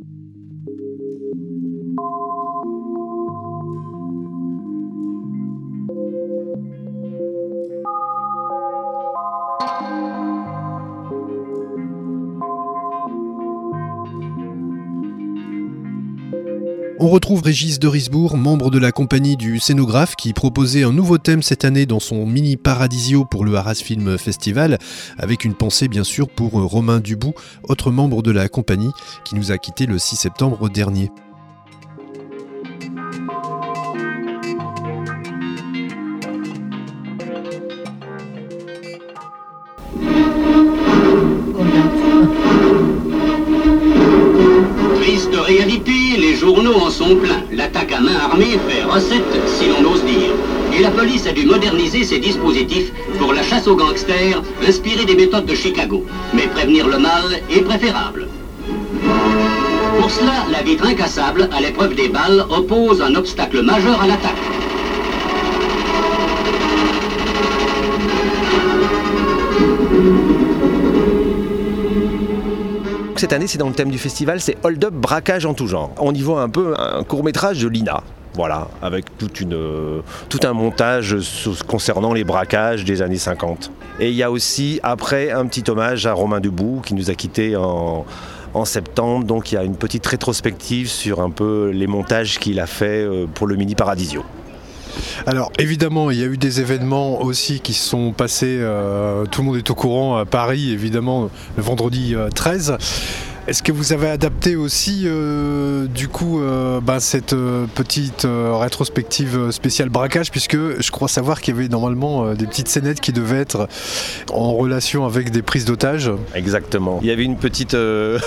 On retrouve Régis de Risbourg, membre de la compagnie du Scénographe, qui proposait un nouveau thème cette année dans son mini Paradisio pour le Arras Film Festival, avec une pensée bien sûr pour Romain Dubout, autre membre de la compagnie, qui nous a quittés le 6 septembre dernier. Triste réalité, les journaux en sont pleins. L'attaque à main armée fait recette, si l'on ose dire. Et la police a dû moderniser ses dispositifs pour la chasse aux gangsters, inspirée des méthodes de Chicago. Mais prévenir le mal est préférable. Pour cela, la vitre incassable, à l'épreuve des balles, oppose un obstacle majeur à l'attaque. Cette année, c'est dans le thème du festival, c'est Hold Up, braquage en tout genre. On y voit un peu un court-métrage de l'INA, voilà, avec tout un montage concernant les braquages des années 50. Et il y a aussi, après, un petit hommage à Romain Dubout, qui nous a quittés en septembre. Donc il y a une petite rétrospective sur un peu les montages qu'il a fait pour le mini Paradisio. Alors évidemment, il y a eu des événements aussi qui se sont passés, tout le monde est au courant, à Paris, évidemment, le vendredi 13. Est-ce que vous avez adapté aussi cette petite rétrospective spéciale braquage, puisque je crois savoir qu'il y avait normalement des petites scénettes qui devaient être en relation avec des prises d'otages. Exactement. Il y avait une petite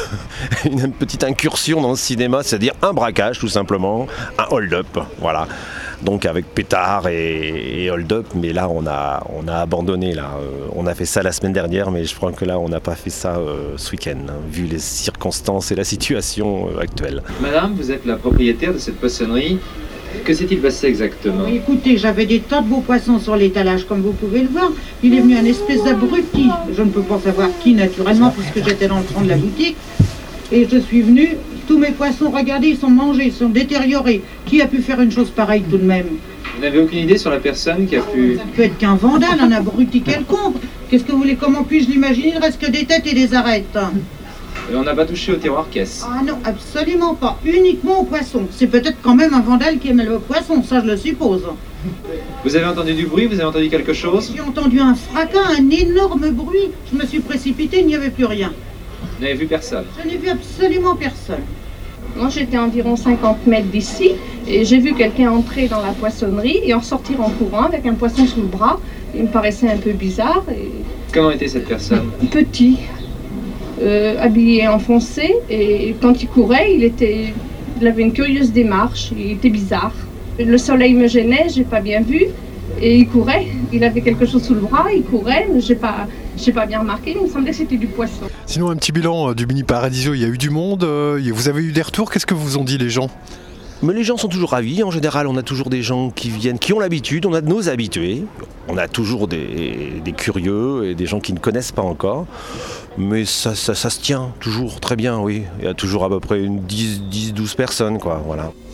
incursion dans le cinéma, c'est-à-dire un braquage tout simplement, un hold-up, voilà. Donc avec pétard et hold-up, mais là on a abandonné. On a fait ça la semaine dernière, mais je crois que là on n'a pas fait ça ce week-end, vu les circonstances et la situation actuelle. Madame, vous êtes la propriétaire de cette poissonnerie. Que s'est-il passé exactement ? Oui, écoutez, j'avais des tas de beaux poissons sur l'étalage, comme vous pouvez le voir. Il est venu un espèce d'abruti. Je ne peux pas savoir qui, naturellement, puisque j'étais dans le fond de la boutique. Et je suis venue, tous mes poissons, regardez, ils sont mangés, ils sont détériorés. Qui a pu faire une chose pareille tout de même ? Vous n'avez aucune idée sur la personne qui a pu... Ça peut être qu'un vandale, un abruti quelconque. Qu'est-ce que vous voulez, comment puis-je l'imaginer ? Il ne reste que des têtes et des arêtes. On n'a pas touché au tiroir caisse. Ah non, absolument pas. Uniquement aux poissons. C'est peut-être quand même un vandale qui aime le poisson, ça je le suppose. Vous avez entendu du bruit ? Vous avez entendu quelque chose ? J'ai entendu un fracas, un énorme bruit. Je me suis précipitée, il n'y avait plus rien. Vous n'avez vu personne ? Je n'ai vu absolument personne. Moi, j'étais à environ 50 mètres d'ici et j'ai vu quelqu'un entrer dans la poissonnerie et en sortir en courant avec un poisson sous le bras. Il me paraissait un peu bizarre. Comment était cette personne ? Petit, habillé en foncé, et quand il courait, il avait une curieuse démarche, il était bizarre. Le soleil me gênait, j'ai pas bien vu. Et il courait, il avait quelque chose sous le bras, il courait, mais j'ai pas bien remarqué, il me semblait que c'était du poisson. Sinon, un petit bilan du mini Paradisio, il y a eu du monde, vous avez eu des retours, qu'est-ce que vous ont dit les gens ? Mais les gens sont toujours ravis, en général on a toujours des gens qui viennent, qui ont l'habitude, on a de nos habitués, on a toujours des curieux et des gens qui ne connaissent pas encore, mais ça se tient toujours très bien, oui, il y a toujours à peu près 10-12 personnes, quoi, voilà.